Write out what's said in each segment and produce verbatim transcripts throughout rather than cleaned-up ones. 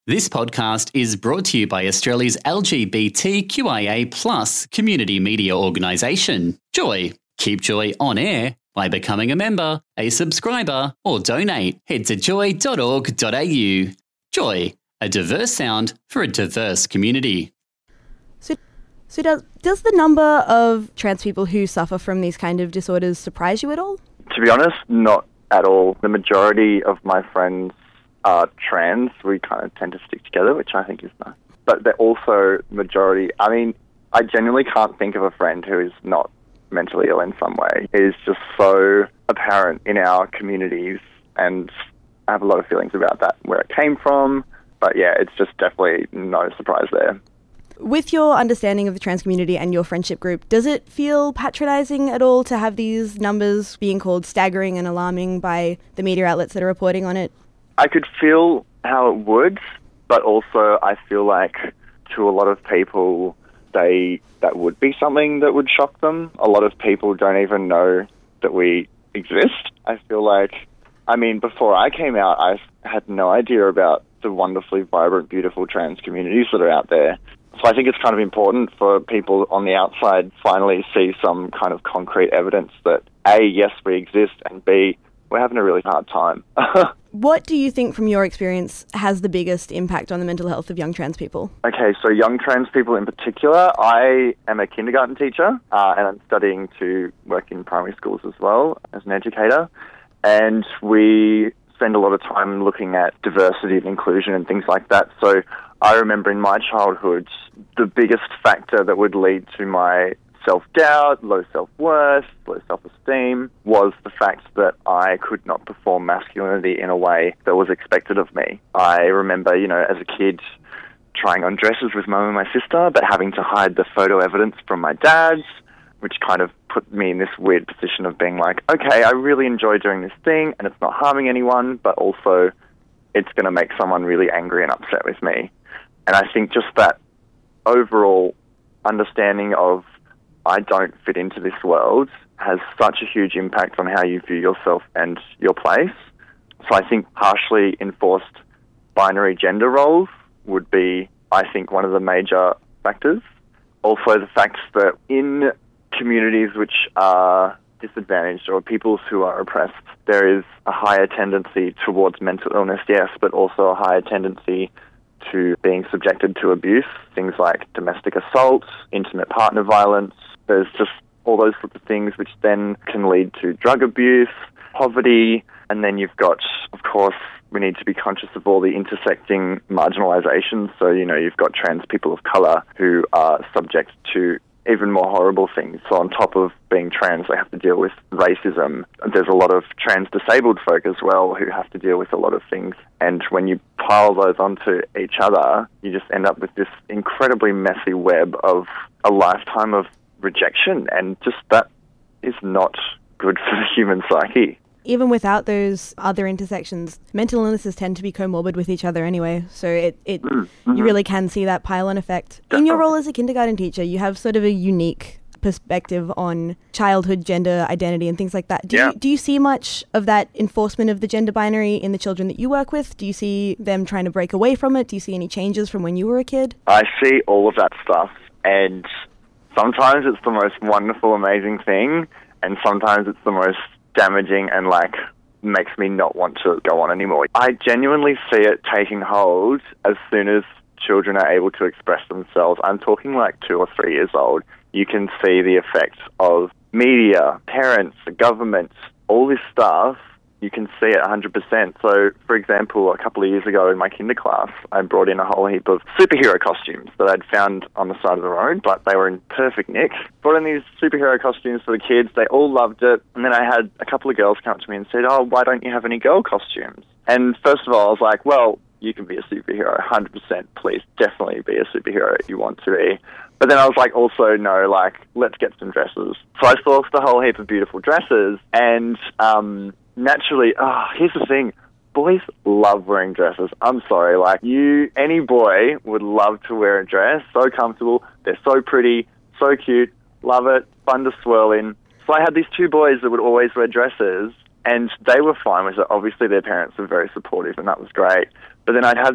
This podcast is brought to you by Australia's L G B T Q I A plus community media organisation, Joy. Keep Joy on air by becoming a member, a subscriber, or donate. Head to joy dot org dot a u. Joy, a diverse sound for a diverse community. So, so does, does the number of trans people who suffer from these kind of disorders surprise you at all? To be honest, not at all. The majority of my friends are trans. We kind of tend to stick together, which I think is nice. But they're also majority. I mean, I genuinely can't think of a friend who is not mentally ill in some way. It is just so apparent in our communities, and I have a lot of feelings about that, where it came from. But yeah, it's just definitely no surprise there. With your understanding of the trans community and your friendship group, does it feel patronising at all to have these numbers being called staggering and alarming by the media outlets that are reporting on it? I could feel how it would, but also I feel like to a lot of people, they that would be something that would shock them. A lot of people don't even know that we exist. I feel like, I mean, before I came out, I had no idea about the wonderfully vibrant, beautiful trans communities that are out there. So I think it's kind of important for people on the outside finally see some kind of concrete evidence that A, yes, we exist, and B, we're having a really hard time. What do you think, from your experience, has the biggest impact on the mental health of young trans people? Okay, so young trans people in particular, I am a kindergarten teacher uh, and I'm studying to work in primary schools as well as an educator. And we spend a lot of time looking at diversity and inclusion and things like that. So I remember in my childhood, the biggest factor that would lead to my self-doubt, low self-worth, low self-esteem was the fact that I could not perform masculinity in a way that was expected of me. I remember, you know, as a kid trying on dresses with mum and my sister, but having to hide the photo evidence from my dad, which kind of put me in this weird position of being like, okay, I really enjoy doing this thing and it's not harming anyone, but also it's going to make someone really angry and upset with me. And I think just that overall understanding of I don't fit into this world has such a huge impact on how you view yourself and your place. So I think harshly enforced binary gender roles would be, I think, one of the major factors. Also the fact that in communities which are disadvantaged or peoples who are oppressed, there is a higher tendency towards mental illness, yes, but also a higher tendency to being subjected to abuse, things like domestic assault, intimate partner violence. There's just all those sorts of things which then can lead to drug abuse, poverty, and then you've got, of course, we need to be conscious of all the intersecting marginalizations. So, you know, you've got trans people of colour who are subject to even more horrible things. So on top of being trans, they have to deal with racism. There's a lot of trans disabled folk as well who have to deal with a lot of things. And when you pile those onto each other, you just end up with this incredibly messy web of a lifetime of rejection. And just that is not good for the human psyche. Even without those other intersections, mental illnesses tend to be comorbid with each other anyway. So it, it mm-hmm. you really can see that pile-on effect. Definitely. In your role as a kindergarten teacher, you have sort of a unique perspective on childhood gender identity and things like that. Do, yeah. you, do you see much of that enforcement of the gender binary in the children that you work with? Do you see them trying to break away from it? Do you see any changes from when you were a kid? I see all of that stuff, and sometimes it's the most wonderful, amazing thing, and sometimes it's the most damaging and like makes me not want to go on anymore. I genuinely see it taking hold as soon as children are able to express themselves. I'm talking like two or three years old. You can see the effects of media, parents, the government, all this stuff. You can see it one hundred percent. So, for example, a couple of years ago in my kinder class, I brought in a whole heap of superhero costumes that I'd found on the side of the road, but they were in perfect nick. Brought in these superhero costumes for the kids. They all loved it. And then I had a couple of girls come up to me and said, oh, why don't you have any girl costumes? And first of all, I was like, well, you can be a superhero, one hundred percent. Please, definitely be a superhero if you want to be. But then I was like, also, no, like, let's get some dresses. So I sourced a whole heap of beautiful dresses, and um, naturally, oh, here's the thing. Boys love wearing dresses. I'm sorry, like, you, any boy would love to wear a dress. So comfortable. They're so pretty, so cute. Love it. Fun to swirl in. So I had these two boys that would always wear dresses, and they were fine with it. Obviously, their parents were very supportive, and that was great. But then I'd have this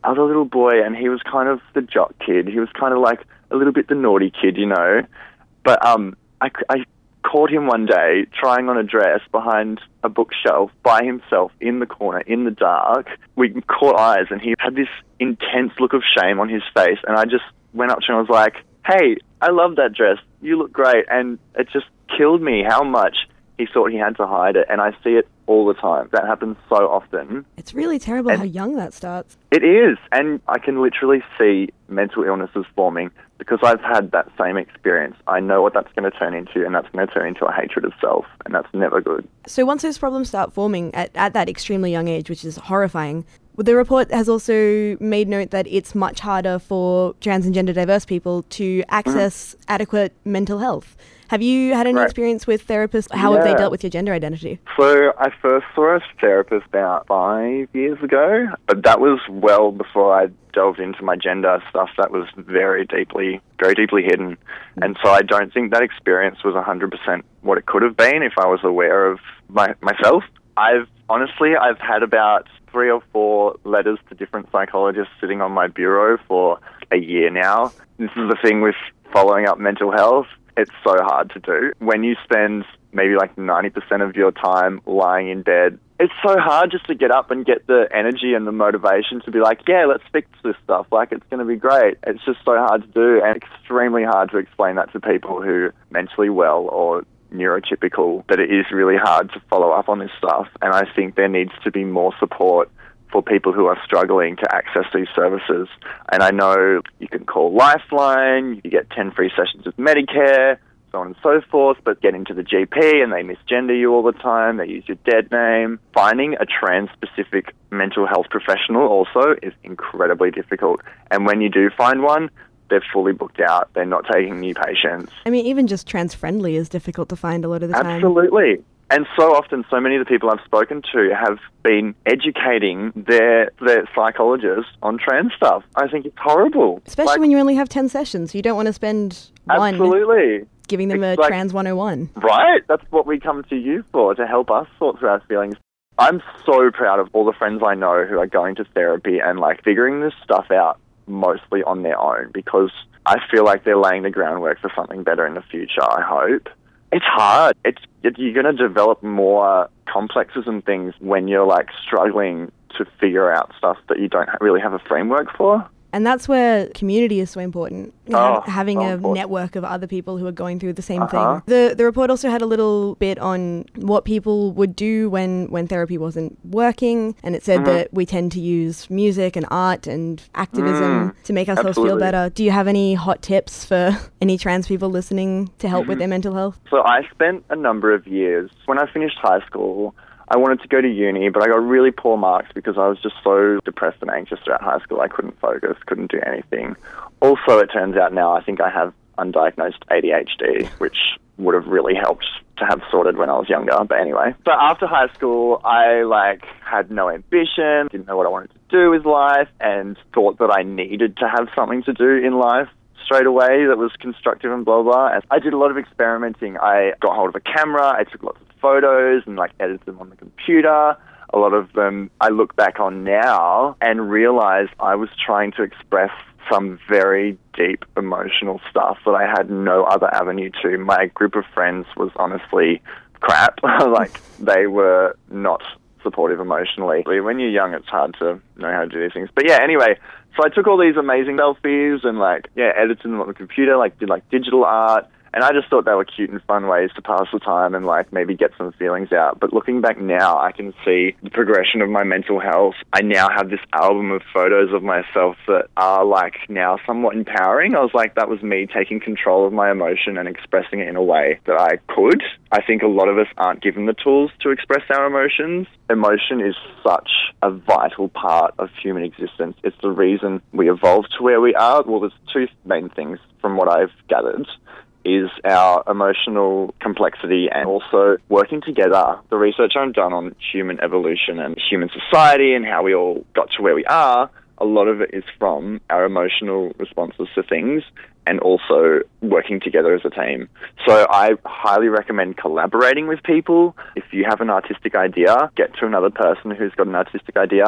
other little boy, and he was kind of the jock kid. He was kind of like a little bit the naughty kid, you know. But um, I, I caught him one day trying on a dress behind a bookshelf by himself in the corner, in the dark. We caught eyes, and he had this intense look of shame on his face, and I just went up to him and was like, hey, I love that dress. You look great. And it just killed me how much he thought he had to hide it, and I see it all the time. That happens so often. It's really terrible and how young that starts. It is, and I can literally see mental illnesses forming because I've had that same experience. I know what that's going to turn into, and that's going to turn into a hatred of self, and that's never good. So once those problems start forming at, at that extremely young age, which is horrifying, the report has also made note that it's much harder for trans and gender diverse people to access mm. adequate mental health. Have you had any right. experience with therapists? How yeah. have they dealt with your gender identity? So I first saw a therapist about five years ago, but that was well before I delved into my gender stuff. That was very deeply, very deeply hidden. And so I don't think that experience was one hundred percent what it could have been if I was aware of my, myself. I've honestly, I've had about three or four letters to different psychologists sitting on my bureau for a year now. This is the thing with following up mental health. It's so hard to do. When you spend maybe like ninety percent of your time lying in bed, it's so hard just to get up and get the energy and the motivation to be like, yeah, let's fix this stuff. Like, it's going to be great. It's just so hard to do, and extremely hard to explain that to people who are mentally well or neurotypical, that it is really hard to follow up on this stuff. And I think there needs to be more support for people who are struggling to access these services. And I know you can call Lifeline, you get ten free sessions with Medicare, so on and so forth, but get into the G P and they misgender you all the time, they use your dead name. Finding a trans-specific mental health professional also is incredibly difficult. And when you do find one, they're fully booked out, they're not taking new patients. I mean, even just trans-friendly is difficult to find a lot of the time. Absolutely. And so often, so many of the people I've spoken to have been educating their their psychologists on trans stuff. I think it's horrible. Especially like, when you only have ten sessions. You don't want to spend one absolutely. giving them it's a like, trans one oh one. Right. That's what we come to you for, to help us sort through our feelings. I'm so proud of all the friends I know who are going to therapy and like figuring this stuff out mostly on their own, because I feel like they're laying the groundwork for something better in the future, I hope. It's hard. It's it, you're going to develop more complexes and things when you're like struggling to figure out stuff that you don't really have a framework for. And that's where community is so important. Oh, having so a important. network of other people who are going through the same uh-huh. thing. The the report also had a little bit on what people would do when, when therapy wasn't working. And it said mm-hmm. that we tend to use music and art and activism mm, to make ourselves absolutely. feel better. Do you have any hot tips for any trans people listening to help mm-hmm. with their mental health? So I spent a number of years, when I finished high school, I wanted to go to uni, but I got really poor marks because I was just so depressed and anxious throughout high school. I couldn't focus, couldn't do anything. Also, it turns out now I think I have undiagnosed A D H D, which would have really helped to have sorted when I was younger. But anyway, so after high school, I like had no ambition, didn't know what I wanted to do with life, and thought that I needed to have something to do in life straight away that was constructive and blah, blah. And I did a lot of experimenting. I got hold of a camera. I took lots of photos and like edited them on the computer. A lot of them I look back on now and realize I was trying to express some very deep emotional stuff that I had no other avenue to. My group of friends was honestly crap. Like, they were not supportive emotionally. When you're young, it's hard to know how to do these things. But yeah, anyway, so I took all these amazing selfies and like, yeah, edited them on the computer, like did like digital art. And I just thought they were cute and fun ways to pass the time and like maybe get some feelings out. But looking back now, I can see the progression of my mental health. I now have this album of photos of myself that are like now somewhat empowering. I was like, that was me taking control of my emotion and expressing it in a way that I could. I think a lot of us aren't given the tools to express our emotions. Emotion is such a vital part of human existence. It's the reason we evolved to where we are. Well, there's two main things from what I've gathered. Is our emotional complexity and also working together. The research I've done on human evolution and human society and how we all got to where we are, a lot of it is from our emotional responses to things and also working together as a team. So I highly recommend collaborating with people. If you have an artistic idea, get to another person who's got an artistic idea,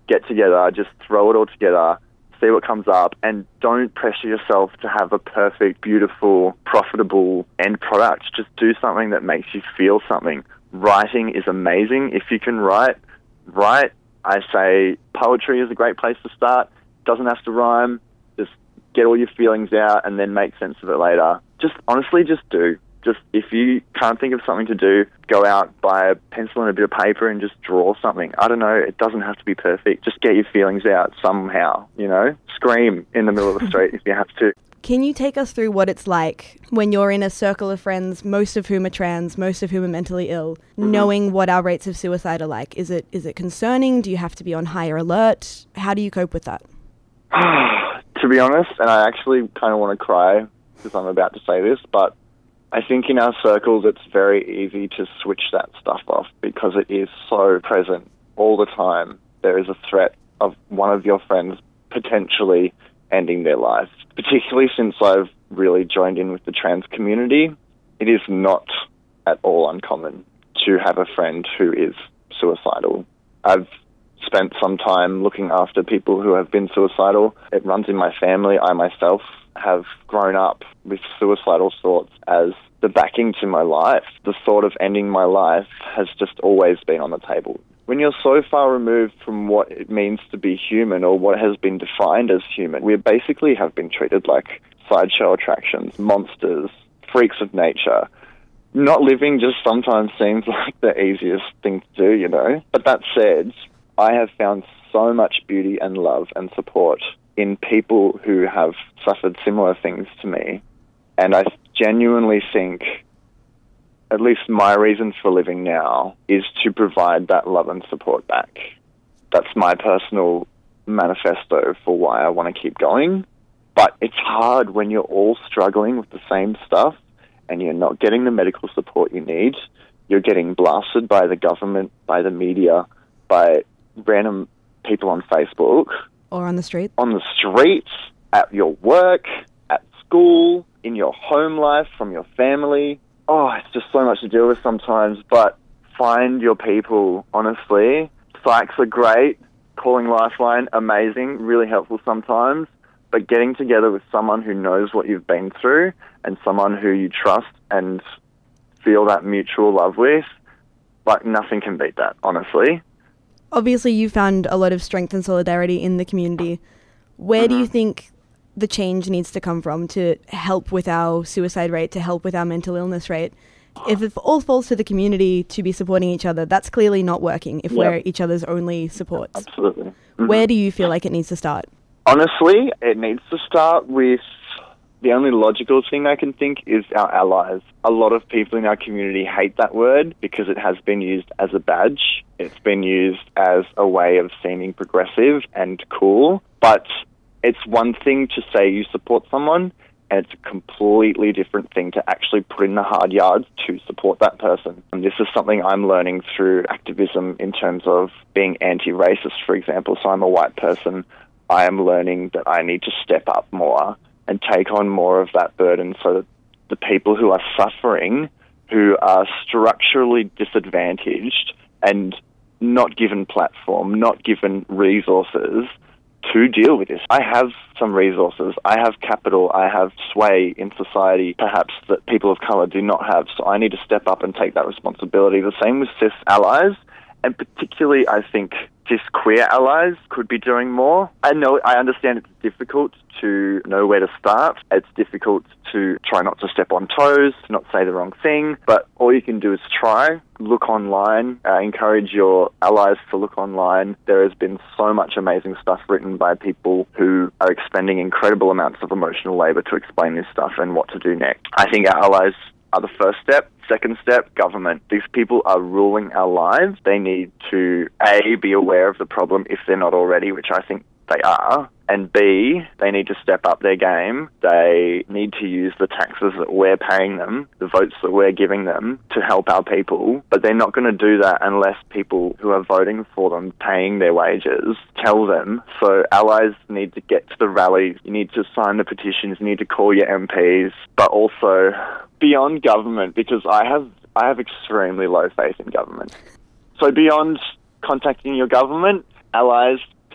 get together, just throw it all together, see what comes up, and don't pressure yourself to have a perfect, beautiful, profitable end product. Just do something that makes you feel something. Writing is amazing. If you can write, write. I say poetry is a great place to start. Doesn't have to rhyme. Just get all your feelings out and then make sense of it later. Just honestly, just do. Just if you can't think of something to do, go out, buy a pencil and a bit of paper and just draw something. I don't know. It doesn't have to be perfect. Just get your feelings out somehow, you know? Scream in the middle of the street if you have to. Can you take us through what it's like when you're in a circle of friends, most of whom are trans, most of whom are mentally ill, mm-hmm. knowing what our rates of suicide are like? Is it is it concerning? Do you have to be on higher alert? How do you cope with that? To be honest, and I actually kind of want to cry because I'm about to say this, but I think in our circles it's very easy to switch that stuff off because it is so present all the time. There is a threat of one of your friends potentially ending their life. Particularly since I've really joined in with the trans community, it is not at all uncommon to have a friend who is suicidal. I've spent some time looking after people who have been suicidal. It runs in my family. I myself have grown up with suicidal thoughts as the backing to my life. The thought of ending my life has just always been on the table. When you're so far removed from what it means to be human or what has been defined as human, we basically have been treated like sideshow attractions, monsters, freaks of nature. Not living just sometimes seems like the easiest thing to do, you know. But that said, I have found so much beauty and love and support in people who have suffered similar things to me. And I genuinely think at least my reason for living now is to provide that love and support back. That's my personal manifesto for why I want to keep going. But it's hard when you're all struggling with the same stuff and you're not getting the medical support you need. You're getting blasted by the government, by the media, by random people on Facebook. Or on the street. On the streets, at your work, at school, in your home life, from your family. Oh, it's just so much to deal with sometimes, but find your people, honestly. Psychs are great. Calling Lifeline, amazing, really helpful sometimes. But getting together with someone who knows what you've been through and someone who you trust and feel that mutual love with, like nothing can beat that, honestly. Obviously, you found a lot of strength and solidarity in the community. Where mm-hmm. do you think the change needs to come from to help with our suicide rate, to help with our mental illness rate? If it all falls to the community to be supporting each other, that's clearly not working if yep. we're each other's only supports. Absolutely. Mm-hmm. Where do you feel like it needs to start? Honestly, it needs to start with the only logical thing I can think is our allies. A lot of people in our community hate that word because it has been used as a badge. It's been used as a way of seeming progressive and cool. But it's one thing to say you support someone, and it's a completely different thing to actually put in the hard yards to support that person. And this is something I'm learning through activism in terms of being anti-racist, for example. So I'm a white person. I am learning that I need to step up more and take on more of that burden so that the people who are suffering, who are structurally disadvantaged and not given platform, not given resources to deal with this. I have some resources. I have capital. I have sway in society, perhaps, that people of colour do not have. So I need to step up and take that responsibility. The same with cis allies, and particularly, I think, cis queer allies could be doing more. I know, I understand it's difficult to know where to start. It's difficult to try not to step on toes, not say the wrong thing, but all you can do is try. Look online. Uh, encourage your allies to look online. There has been so much amazing stuff written by people who are expending incredible amounts of emotional labour to explain this stuff and what to do next. I think our allies are the first step. Second step, government. These people are ruling our lives. They need to, A, be aware of the problem if they're not already, which I think they are, and B, they need to step up their game. They need to use the taxes that we're paying them, the votes that we're giving them to help our people, but they're not going to do that unless people who are voting for them, paying their wages, tell them. So allies need to get to the rallies, you need to sign the petitions, you need to call your M Ps, but also beyond government, because I have I have extremely low faith in government. So beyond contacting your government, allies,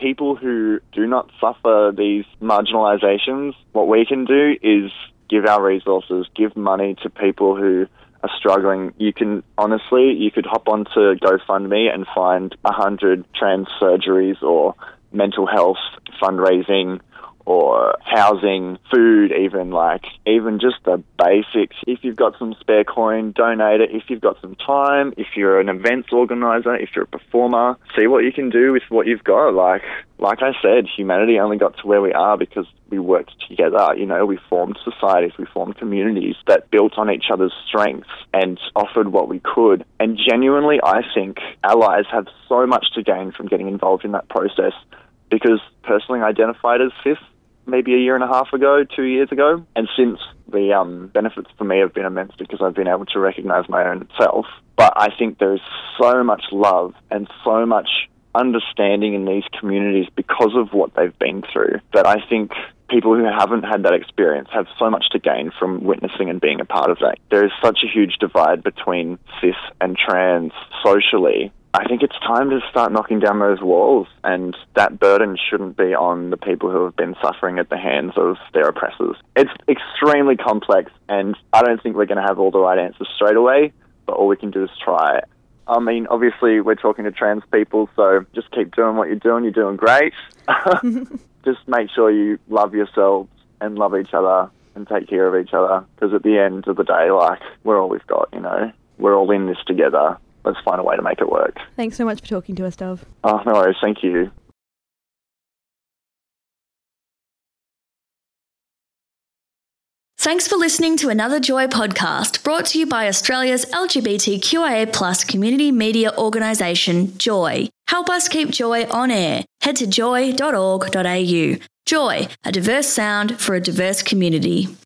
people who do not suffer these marginalizations, what we can do is give our resources, give money to people who are struggling. You can, honestly, you could hop onto GoFundMe and find a hundred trans surgeries or mental health fundraising or housing, food even, like even just the basics. If you've got some spare coin, donate it. If you've got some time, if you're an events organizer, if you're a performer, see what you can do with what you've got. Like, like I said, humanity only got to where we are because we worked together. You know, we formed societies, we formed communities that built on each other's strengths and offered what we could. And genuinely, I think allies have so much to gain from getting involved in that process, because personally I identified as cis maybe a year and a half ago, two years ago. And since, the um, benefits for me have been immense because I've been able to recognise my own self. But I think there's so much love and so much understanding in these communities because of what they've been through that I think people who haven't had that experience have so much to gain from witnessing and being a part of that. There is such a huge divide between cis and trans socially. I think it's time to start knocking down those walls, and that burden shouldn't be on the people who have been suffering at the hands of their oppressors. It's extremely complex, and I don't think we're going to have all the right answers straight away, but all we can do is try. I mean, obviously, we're talking to trans people, so just keep doing what you're doing. You're doing great. Just make sure you love yourselves and love each other and take care of each other, because at the end of the day, like, we're all we've got, you know. We're all in this together. Let's find a way to make it work. Thanks so much for talking to us, Dove. Oh, no worries. Thank you. Thanks for listening to another Joy podcast brought to you by Australia's L G B T Q I A plus community media organisation, Joy. Help us keep Joy on air. Head to joy dot org dot a u. Joy, a diverse sound for a diverse community.